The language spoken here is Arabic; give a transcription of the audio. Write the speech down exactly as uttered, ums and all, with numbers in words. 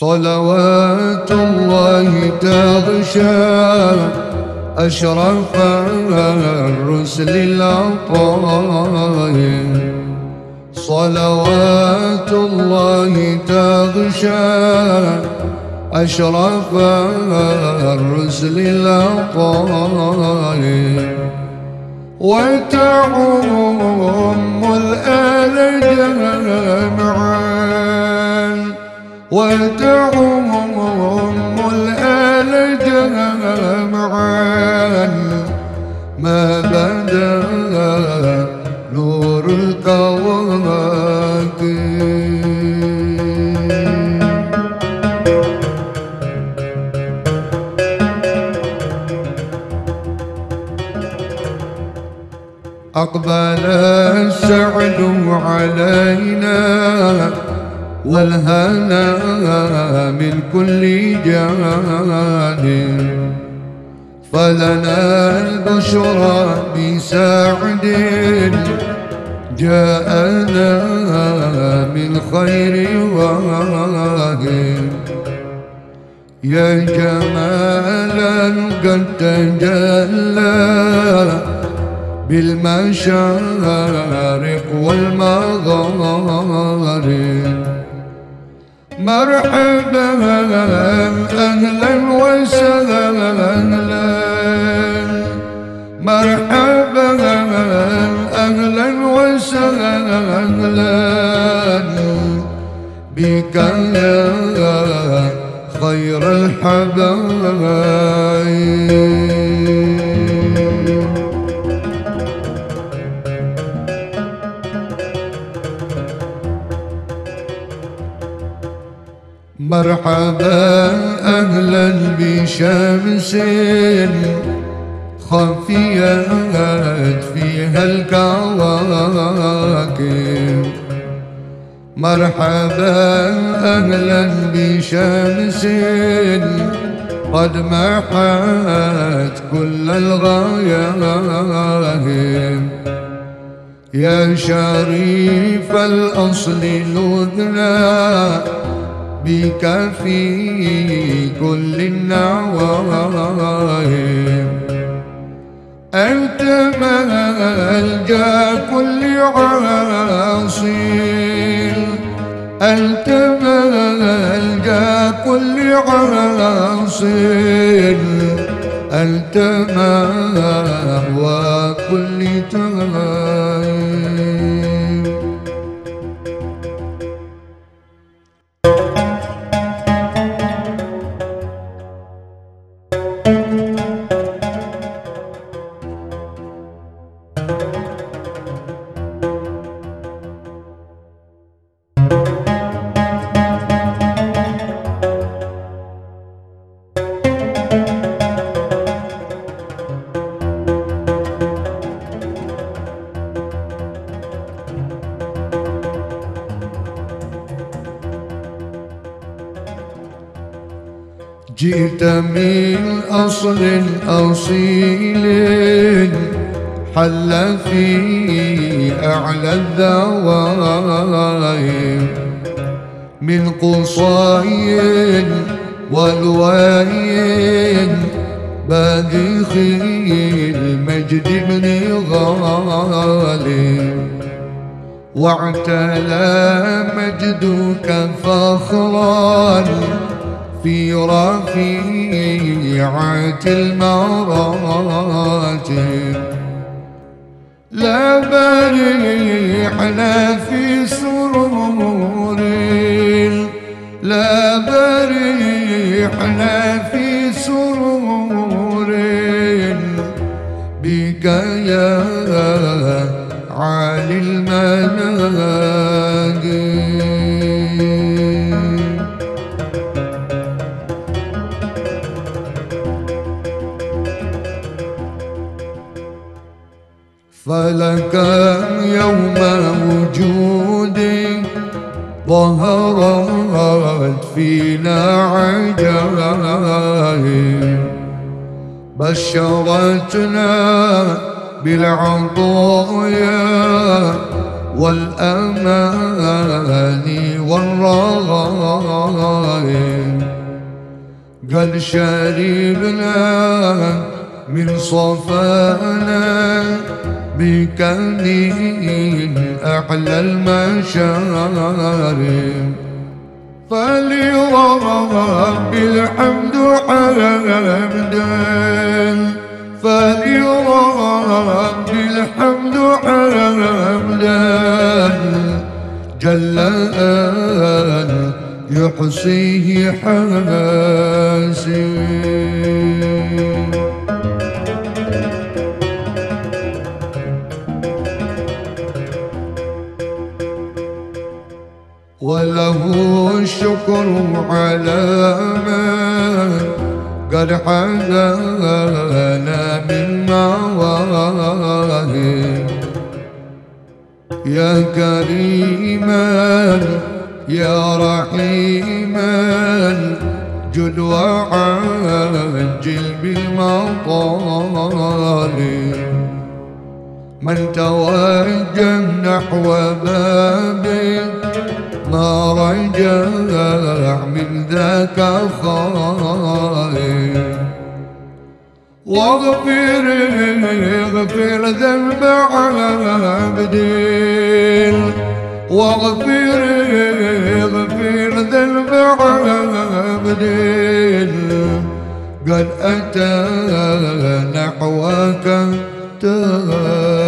صلوات الله تغشى أشرف الرسل العطايا. صلوات الله تغشى أشرف الرسل العطايا، وتعم الآل جمعا، وتعم الآل جمعا، ما بدا نور الكواكب. أقبل السعد علينا والهنا من كل جانب، فلنا البشرى بسعد جاءنا من خير واهب. يا جمالا قد تجلى بالمشارق والمغارب، مرحبا أهلا وسهلا، مرحبا أهلا وسهلا بك يا خير الحبايب. مرحبا أهلا بشمس خفيت فيها الكواكب، مرحبا أهلا بشمس قد محت كل الغياهب. يا شريف الأصل لذنا بك في كل النواهب، أنت ملجأ كل عاصي، أنت ملجأ كل عاصي، أنت مأوى كل تائب. جئت من أصل أصيل حل في أعلى الذوائب، من قصي والواي باذخ المجد بن غالب، واعتلى مجدك فخرا في رفيعة المراتب. لا بريحنا في سرور، لا بريحنا في سرور بك يا عالي المناقب. فلك يوم وجودي ظهرت فينا عجائب، بشرتنا بالعطايا والأمان والرغائب قد شربنا من صفانا بكنين أحلى المشارب فلرب الحمد حمدا فلرب الحمد حمدا جل أن يحصيه حاسب وله الشكر على ما قد حدانا من مواهب يا كريما يا رحيما جد وعجل بالمطالب من توجه نحو بابك ما رجع من ذاك خائف واغفر اغفر ذنب عبدي واغفر اغفر ذنب عبدي قد أتى نحوك تائب